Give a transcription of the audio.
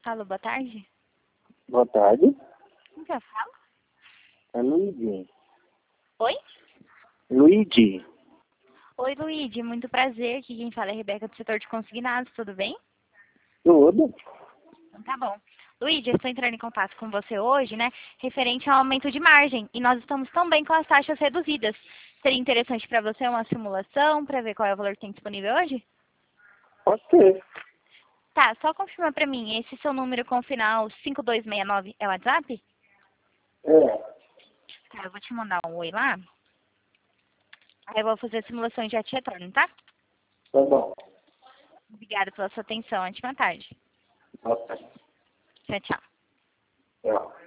Alô, boa tarde. Boa tarde. Quem que eu falo? É Luigi. Oi? Luigi. Oi, Luíde, muito prazer. Aqui quem fala é a Rebeca do setor de consignados, tudo bem? Tudo? Então tá bom. Luíde, eu estou entrando em contato com você hoje, né, referente ao aumento de margem. E nós estamos também com as taxas reduzidas. Seria interessante para você uma simulação para ver qual é o valor que tem disponível hoje? Pode ser. Tá, só confirma para mim, esse seu número com o final 5269 é o WhatsApp? É. Tá, eu vou te mandar um oi lá. Aí eu vou fazer a simulação e já te retorno, tá? Tá bom. Obrigada pela sua atenção. Ótima tarde. Boa tarde. Tchau, tchau. Tchau.